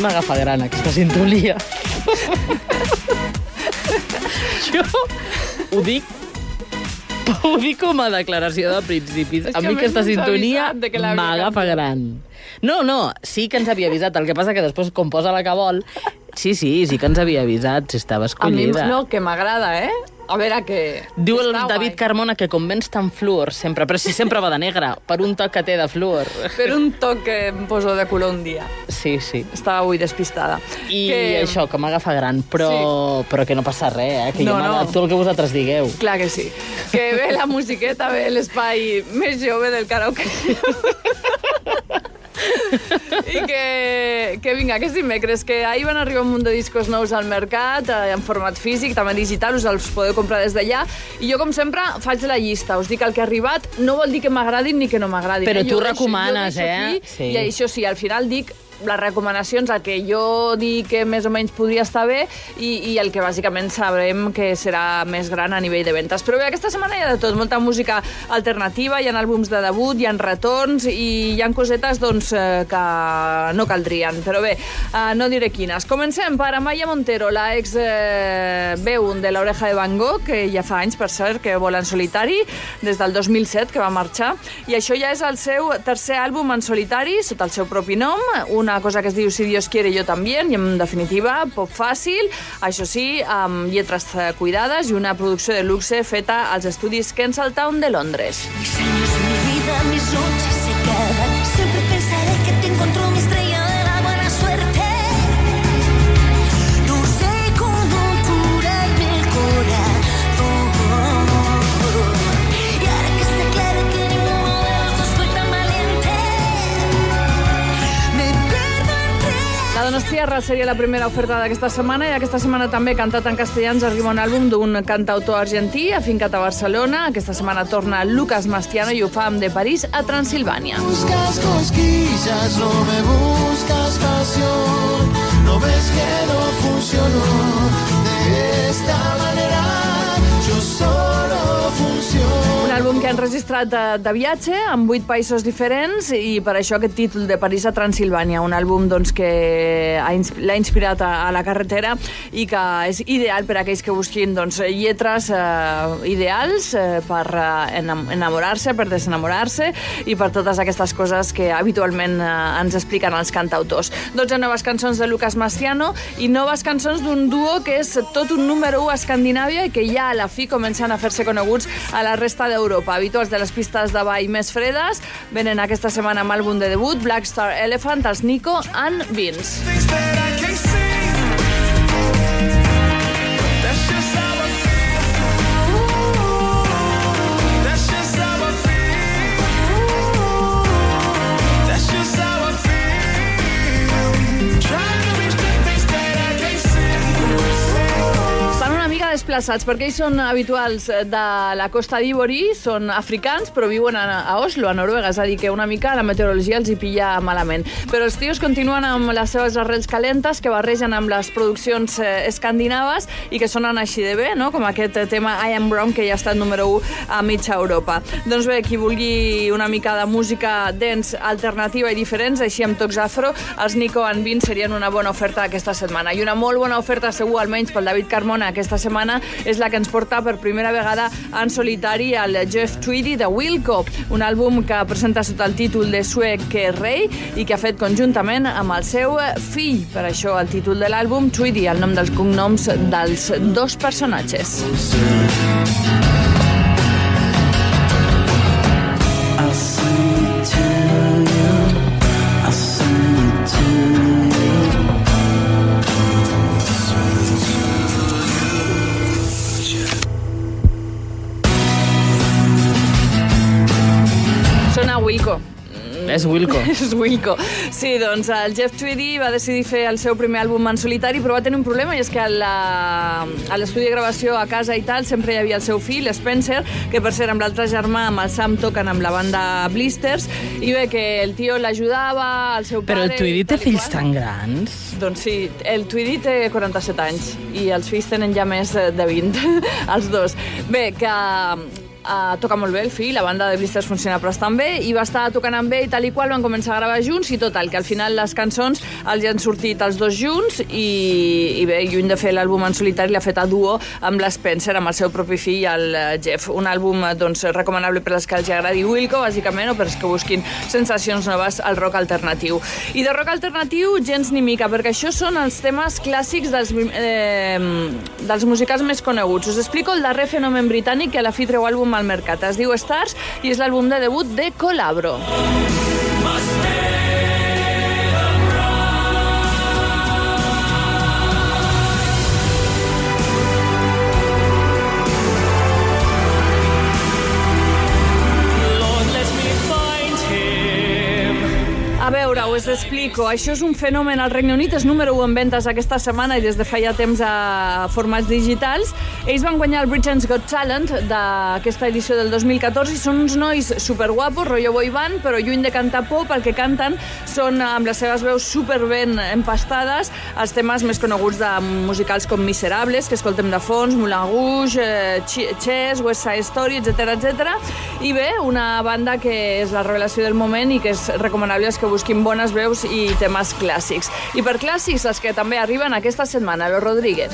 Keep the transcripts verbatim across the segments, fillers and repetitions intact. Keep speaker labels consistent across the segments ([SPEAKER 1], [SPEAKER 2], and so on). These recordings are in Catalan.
[SPEAKER 1] m'agafa gran, aquesta sintonia. Jo ho dic ho dic com a declaració de principis. A mi aquesta sintonia m'agafa gran. No, no, sí que ens havia avisat. El que passa que després, com posa la que vol, sí, sí, sí que ens havia avisat si estava escollida.
[SPEAKER 2] A mi no, que m'agrada, eh? A veure què...
[SPEAKER 1] Diu el David Carmona que com vens tan fluor sempre, però si sempre va de negre, per un toc que té de fluor.
[SPEAKER 2] Per un toc que em poso de color un dia.
[SPEAKER 1] Sí, sí.
[SPEAKER 2] Estava avui despistada.
[SPEAKER 1] I que... això, que m'agafa gran, però, sí. però que no passa res, eh? Que
[SPEAKER 2] no,
[SPEAKER 1] jo m'adapto
[SPEAKER 2] no.
[SPEAKER 1] al que vosaltres digueu.
[SPEAKER 2] Clar que sí. Que ve la musiqueta, ve l'espai més jove del karaoke. I que, que vinga, que és dimecres, que ahir van arribar un munt de discos nous al mercat, eh, en format físic, també digital, us els podeu comprar des d'allà, i jo, com sempre, faig la llista, us dic el que ha arribat, no vol dir que m'agradin ni que no m'agradin.
[SPEAKER 1] Però
[SPEAKER 2] eh?
[SPEAKER 1] tu
[SPEAKER 2] jo
[SPEAKER 1] recomanes,
[SPEAKER 2] deixo, jo
[SPEAKER 1] eh?
[SPEAKER 2] Aquí,
[SPEAKER 1] sí.
[SPEAKER 2] I això sí, al final dic les recomanacions, el que jo dic que més o menys podria estar bé i, i el que bàsicament sabrem que serà més gran a nivell de ventes. Però bé, aquesta setmana hi ha de tot, molta música alternativa, hi ha àlbums de debut, hi ha retorns i hi ha cosetes doncs, que no caldrien. Però bé, no diré quines. Comencem per Amaya Montero, la ex eh, veu de l'Oreja de Van Gogh, que ja fa anys, per cert, que vola en solitari, des del dos mil set, que va marxar, i això ja és el seu tercer àlbum en solitari, sota el seu propi nom, un una cosa que es diu Si Dios quiere yo también, i en definitiva pop fàcil, això sí, amb lletres cuidades i una producció de luxe feta als estudis Kensington de Londres.
[SPEAKER 3] Mis años, mi vida, mis noches se quedan. Siempre pensaré que te encontró mi estrella de la buena suerte. No sé cómo curarme el corazón. Y ahora que está claro que ninguno de los dos fue tan valiente, me
[SPEAKER 2] La Donostiarra seria la primera oferta d'aquesta setmana i aquesta setmana també, cantat en castellà, ens arriba un àlbum d'un cantautor argentí afincat a Barcelona. Aquesta setmana torna Lucas Mastiano i ho fa amb De París a Transilvània.
[SPEAKER 4] Buscas cosquillas, no me buscas pasión. No ves que no funcionó de esta manera. Yo solo funciono.
[SPEAKER 2] Un àlbum que han registrat de, de viatge amb vuit països diferents i per això aquest títol De París a Transilvània, un àlbum doncs, que ha, l'ha inspirat a, a la carretera i que és ideal per a aquells que busquin doncs, lletres eh, ideals eh, per eh, enamorar-se, per desenamorar-se i per totes aquestes coses que habitualment eh, ens expliquen els cantautors. dotze noves cançons de Lucas Mastiano i noves cançons d'un duo que és tot un número u a Escandinàvia i que ja a la fi comencen a fer-se coneguts a la resta d'Europa. Habituals de les pistes de ball més fredes, venen aquesta setmana amb àlbum de debut, Black Star Elephant, els Nico and Vince. Desplaçats, perquè ells són habituals de la Costa d'Ivori, són africans, però viuen a, a Oslo, a Noruega, és a dir, que una mica la meteorologia els hi pilla malament. Però els tios continuen amb les seves arrels calentes, que barregen amb les produccions eh, escandinaves i que sonen així de bé, no? Com aquest tema I Am Brown, que ja ha estat número u a mitja Europa. Doncs bé, qui vulgui una mica de música dance alternativa i diferents, així amb tocs afro, els Nico and Vince serien una bona oferta aquesta setmana. I una molt bona oferta, segur, almenys pel David Carmona, aquesta setmana, és la que ens porta per primera vegada en solitari el Jeff Tweedy de Wilco, un àlbum que presenta sota el títol de Sueque Rei i que ha fet conjuntament amb el seu fill. Per això el títol de l'àlbum, Tweedy, el nom dels cognoms dels dos personatges. Wilco.
[SPEAKER 1] És Wilco.
[SPEAKER 2] És Wilco. Sí, doncs el Jeff Tweedy va decidir fer el seu primer àlbum en solitari, però va tenir un problema, i és que a l'estudi de gravació a casa i tal sempre hi havia el seu fill, Spencer, que per ser amb l'altre germà, amb el Sam, toquen amb la banda Blisters, i bé, que el tio l'ajudava, el seu pare...
[SPEAKER 1] Però el Tweedy té fills tan grans?
[SPEAKER 2] Doncs sí, el Tweedy té quaranta-set anys i els fills tenen ja més de vint, els dos. Bé, que... uh, toca molt bé el fill, la banda de Blisters funciona bastant bé, i va estar tocant amb ell tal i qual, van començar a gravar junts, i total, que al final les cançons els han sortit els dos junts, i, i bé, lluny de fer l'àlbum en solitari, l'ha fet a duo amb l'Spencer, amb el seu propi fill, el Jeff. Un àlbum doncs, recomanable per als que els agradi Wilco, bàsicament, o per als que busquin sensacions noves al rock alternatiu. I de rock alternatiu, gens ni mica, perquè això són els temes clàssics dels, eh, dels musicals més coneguts. Us explico el darrer fenomen britànic que a la fi treu àlbum al mercat. Es diu Stars i és l'àlbum de debut de Colabro. A veure, us explico. Això és un fenomen al Regne Unit, és número u en ventes aquesta setmana i des de feia temps a formats digitals. Ells van guanyar el Britain's Got Talent d'aquesta edició del dos mil catorze i són uns nois superguapos, rotllo boy band, però lluny de cantar pop, el que canten són amb les seves veus superben empastades els temes més coneguts de musicals com Miserables, que escoltem de fons, Moulin Rouge, Chess, West Side Story, etcètera, etcètera. I bé, una banda que és la revelació del moment i que és recomanable als que busquin bones veus i temes clàssics. I per clàssics, els que també arriben aquesta setmana, Los Rodríguez.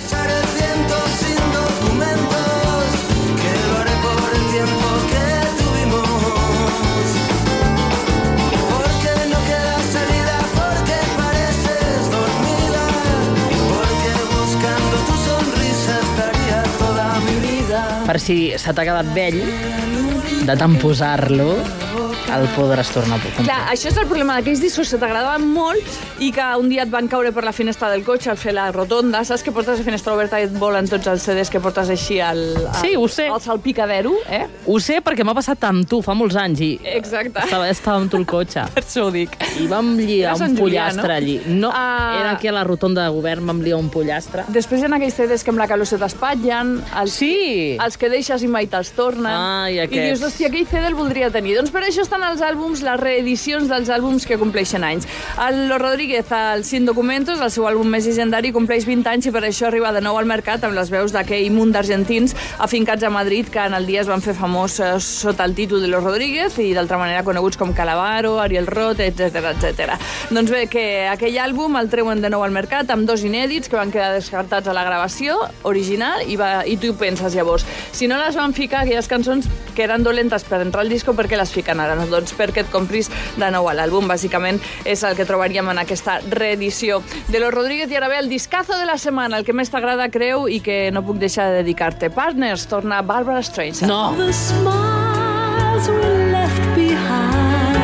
[SPEAKER 1] Per si se t'ha quedat vell, de tant posar-lo, el podràs tornar a comprar.
[SPEAKER 2] Clar, això és el problema d'aquells discos que t'agradaven molt i que un dia et van caure per la finestra del cotxe al fer la rotonda. Saps que portes la finestra oberta i et volen tots els C Ds que portes així al, al,
[SPEAKER 1] sí, ho sé.
[SPEAKER 2] al salpicadero, eh?
[SPEAKER 1] Ho sé perquè m'ha passat amb tu fa molts anys i
[SPEAKER 2] Exacte.
[SPEAKER 1] estava, estava amb tu al cotxe.
[SPEAKER 2] Per això ho dic.
[SPEAKER 1] I vam liar un pollastre
[SPEAKER 2] no?
[SPEAKER 1] allí. No,
[SPEAKER 2] uh...
[SPEAKER 1] era aquí a la rotonda de govern, vam liar un pollastre.
[SPEAKER 2] Després hi ha aquells C Ds que amb la calor se t'espatllen, els,
[SPEAKER 1] sí.
[SPEAKER 2] els que deixes i mai te'ls tornen.
[SPEAKER 1] Ah, i aquests.
[SPEAKER 2] I dius, hòstia, aquell C D el voldria tenir. Doncs per això estan els àlbums, les reedicions dels àlbums que compleixen anys. El Los Rodríguez, el Sin Documentos, el seu àlbum més llegendari, compleix vint anys i per això arriba de nou al mercat amb les veus d'aquell munt d'argentins afincats a Madrid que en el dia es van fer famosos sota el títol de Los Rodríguez i d'altra manera coneguts com Calavaro, Ariel Roth, etcètera, etcètera. Doncs bé, que aquell àlbum el treuen de nou al mercat amb dos inèdits que van quedar descartats a la gravació original i, va, i tu penses llavors, si no les van ficar aquelles cançons que eren dolentes per entrar al disco, per què les fiquen ara? Doncs perquè et compris de nou a l'àlbum. Bàsicament és el que trobaríem en aquesta reedició de Los Rodríguez. I ara ve el discazo de la setmana, el que més t'agrada, creu, i que no puc deixar de dedicar-te. Partners, torna Barbara Streisand.
[SPEAKER 1] No!
[SPEAKER 5] The smiles were left behind.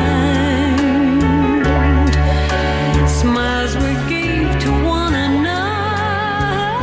[SPEAKER 5] Smiles we gave to one another.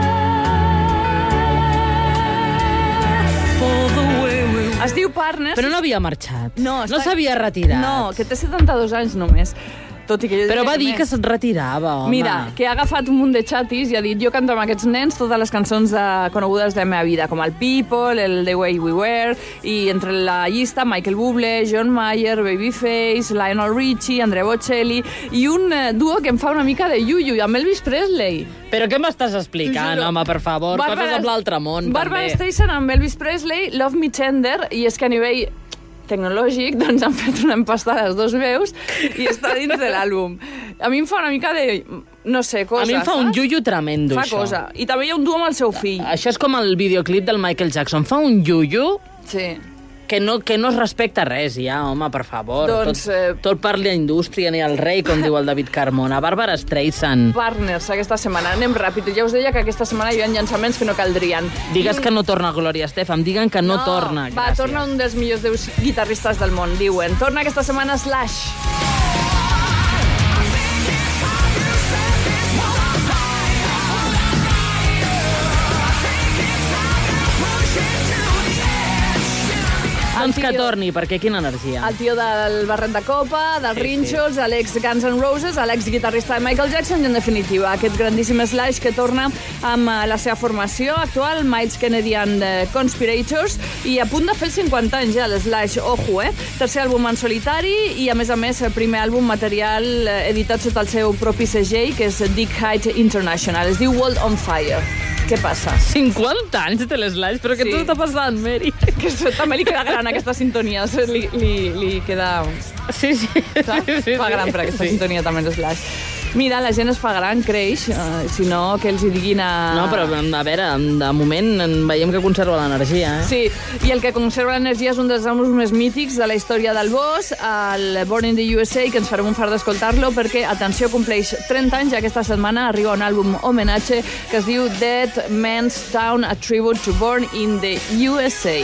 [SPEAKER 5] For the way we
[SPEAKER 2] Es diu Partners.
[SPEAKER 1] Però no havia marxat.
[SPEAKER 2] No,
[SPEAKER 1] no
[SPEAKER 2] està-
[SPEAKER 1] s'havia retirat.
[SPEAKER 2] No, que té setanta-dos anys només. Tot i que jo
[SPEAKER 1] Però
[SPEAKER 2] diria
[SPEAKER 1] va dir
[SPEAKER 2] més.
[SPEAKER 1] que se'n retirava, home.
[SPEAKER 2] Mira, que ha agafat un munt de xatis i ha dit jo canto amb aquests nens totes les cançons de, conegudes de la meva vida, com el People, el The Way We Were, i entre la llista Michael Bublé, John Mayer, Babyface, Lionel Richie, Andrea Bocelli, i un eh, duo que em fa una mica de yuyu, amb Elvis Presley.
[SPEAKER 1] Però què m'estàs explicant,
[SPEAKER 2] T'ho juro.
[SPEAKER 1] home, per favor? Coses amb l'altre món,
[SPEAKER 2] Barbara
[SPEAKER 1] també.
[SPEAKER 2] Streisand amb Elvis Presley, Love Me Tender, i és que a nivell tecnològic, doncs han fet una empastada les dos veus i està dins de l'àlbum. A mi em fa una mica de, no sé, cosa,
[SPEAKER 1] A mi em fa un yuyu tremendo,
[SPEAKER 2] Fa
[SPEAKER 1] això.
[SPEAKER 2] cosa. I també hi ha un duo amb el seu fill.
[SPEAKER 1] Això és com el videoclip del Michael Jackson. Fa un yuyu
[SPEAKER 2] Sí.
[SPEAKER 1] que no, que no es respecta res, ja, home, per favor.
[SPEAKER 2] Doncs,
[SPEAKER 1] tot,
[SPEAKER 2] eh,
[SPEAKER 1] tot per la indústria, ni el rei, com diu el David Carmona. Bàrbara Streisand.
[SPEAKER 2] Partners aquesta setmana. Anem ràpid. Ja us deia que aquesta setmana hi ha llançaments que no caldrien.
[SPEAKER 1] Digues que no torna Gloria Estefan, diguen que no, torna.
[SPEAKER 2] Va,
[SPEAKER 1] Gràcies.
[SPEAKER 2] torna un dels millors deus guitarristes del món, diuen. Torna aquesta setmana Slash.
[SPEAKER 1] Doncs que
[SPEAKER 2] tio-
[SPEAKER 1] torni, perquè quina energia.
[SPEAKER 2] El tio del barret de copa, dels
[SPEAKER 1] Sí,
[SPEAKER 2] Rinxos, sí. l'ex Guns N' Roses, l'ex-guitarrista de Michael Jackson i, en definitiva, aquest grandíssim Slash que torna amb eh, la seva formació actual, Miles Kennedy and the Conspirators, i a punt de fer els cinquanta anys ja, l'Slash, ojo, eh? Tercer àlbum en solitari i, a més a més, el primer àlbum material eh, editat sota el seu propi segell, que és Dick Height International. Es diu World on Fire. Què passa?
[SPEAKER 1] cinquanta anys té l'Slash, però què
[SPEAKER 2] Sí.
[SPEAKER 1] t'està passant, Mary?
[SPEAKER 2] Que això també li queda gran, aquesta sintonia. Li, li, li queda...
[SPEAKER 1] Sí, sí.
[SPEAKER 2] Saps?
[SPEAKER 1] sí, sí,
[SPEAKER 2] Fa gran per aquesta sintonia també és Slash. Mira, la gent es fa gran, creix, eh, si no, que els hi diguin a...
[SPEAKER 1] No, però a veure, de moment veiem que conserva l'energia, eh?
[SPEAKER 2] Sí, i el que conserva l'energia és un dels àlbums més mítics de la història del Boss, el Born in the U S A, que ens farem un fart d'escoltar-lo, perquè, atenció, compleix trenta anys i aquesta setmana arriba un àlbum homenatge que es diu Dead Man's Town, a tribute to Born in the U S A.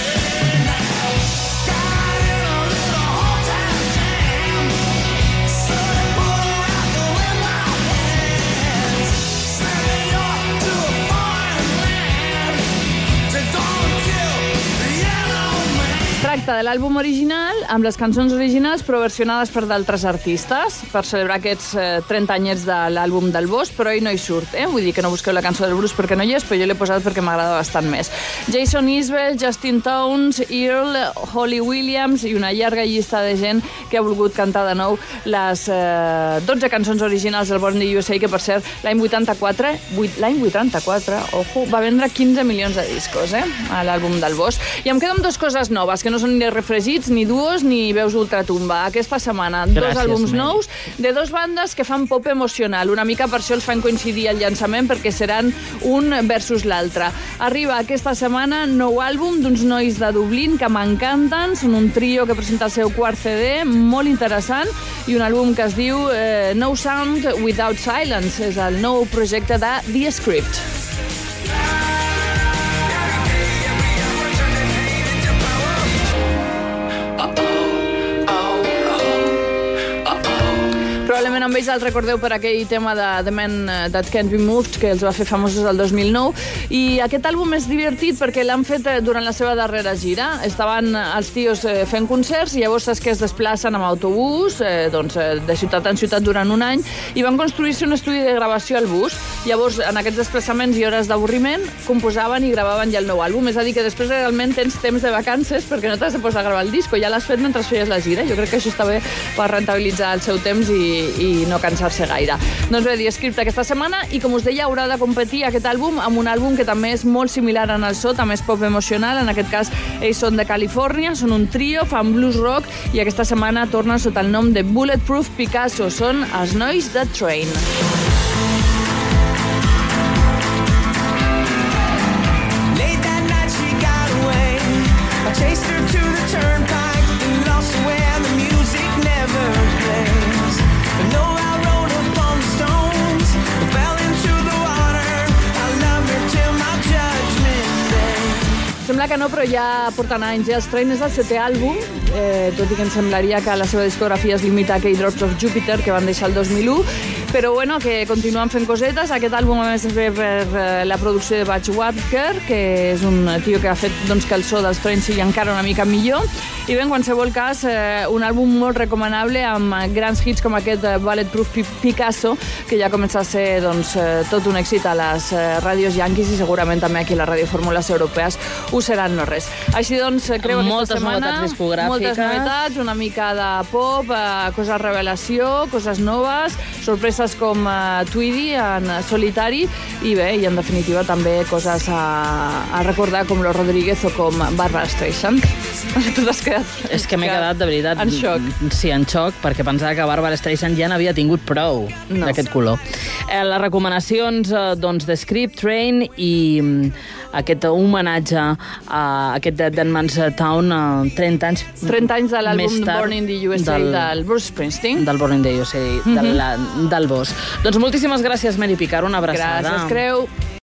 [SPEAKER 2] Tracta de l'àlbum original, amb les cançons originals, però versionades per d'altres artistes, per celebrar aquests eh, trenta anyets de l'àlbum del Boss, però ell no hi surt, eh? Vull dir que no busqueu la cançó del Bruce perquè no hi és, però jo l'he posat perquè m'agrada bastant més. Jason Isbell, Justin Townes, Earl, Holly Williams i una llarga llista de gent que ha volgut cantar de nou les eh, dotze cançons originals del Born in the U S A, que per cert, l'any vuitanta-quatre, l'any vuitanta-quatre, ojo, va vendre quinze milions de discos, eh? A l'àlbum del Boss. I em quedo amb dues coses noves, que no són ni refregits, ni duos, ni veus ultratumba. Aquesta setmana, dos
[SPEAKER 1] Gràcies,
[SPEAKER 2] àlbums
[SPEAKER 1] Mary.
[SPEAKER 2] nous de dos bandes que fan pop emocional. Una mica per això els fan coincidir al llançament, perquè seran un versus l'altre. Arriba aquesta setmana nou àlbum d'uns nois de Dublín que m'encanten. Són un trio que presenta el seu quart C D, molt interessant, i un àlbum que es diu eh, No Sound Without Silence. És el nou projecte de The Script. Probablement amb ells el recordeu per aquell tema de The Man That Can't Be Moved, que els va fer famosos el dos mil nou. I aquest àlbum és divertit perquè l'han fet durant la seva darrera gira. Estaven els tios fent concerts i llavors saps que es desplacen amb autobús eh, doncs, de ciutat en ciutat durant un any i van construir-se un estudi de gravació al bus. Llavors, en aquests desplaçaments i hores d'avorriment, composaven i gravaven ja el nou àlbum. És a dir, que després realment tens temps de vacances perquè no t'has de posar a gravar el disco, ja l'has fet mentre feies la gira. Jo crec que això està bé per rentabilitzar el seu temps i i no cansar-se gaire. Doncs bé, The Script aquesta setmana, i com us deia, haurà de competir aquest àlbum amb un àlbum que també és molt similar en el so, també és pop emocional. En aquest cas, ells són de Califòrnia, són un trio, fan blues rock, i aquesta setmana tornen sota el nom de Bulletproof Picasso. Són els nois de Train.
[SPEAKER 6] Late that night she got away. I chased her to the turnpike and lost her where the music never plays. But no, I rode upon the stones, fell into the water. I loved her till my judgment day.
[SPEAKER 2] Sembla que no, però ja porten anys. Els Train és el setè àlbum, eh, tot i que em semblaria que la seva discografia es limita a aquell Drops of Jupiter que van deixar el dos mil u, però bueno, que continuen fent cosetes. Aquest àlbum a més es ve per eh, la producció de Butch Walker, que és un tio que ha fet doncs, que el so dels Train sigui encara una mica millor. I bé, en qualsevol cas, eh, un àlbum molt recomanable amb grans hits com aquest eh, Bulletproof Picasso, que ja comença a ser doncs, eh, tot un èxit a les eh, ràdios yanquis i segurament també aquí a les radiofórmules europees ho seran no res. Així doncs, creu aquesta
[SPEAKER 1] Moltes
[SPEAKER 2] setmana
[SPEAKER 1] novetats discogràfiques.
[SPEAKER 2] moltes novetats, una mica de pop, eh, coses revelació, coses noves, sorpreses com eh, Tweedy en solitari, i bé, i en definitiva també coses a, a recordar com Los Rodríguez o com Barbara Streisand. Tu t'has quedat...
[SPEAKER 1] És que m'he quedat, de veritat...
[SPEAKER 2] En xoc.
[SPEAKER 1] Sí, en xoc, perquè pensava que Barbara Streisand ja n'havia tingut prou
[SPEAKER 2] No.
[SPEAKER 1] d'aquest color. Eh, les recomanacions eh, doncs, de Script, Train i mm, aquest homenatge a aquest Dead Man's Town a trenta anys
[SPEAKER 2] trenta anys de l'àlbum
[SPEAKER 1] més tard
[SPEAKER 2] Born in the U S A del, del Bruce Springsteen.
[SPEAKER 1] del Born in the U S A, del, del Boss. Doncs moltíssimes gràcies, Mary Picard, una abraçada.
[SPEAKER 2] Gràcies, Creu.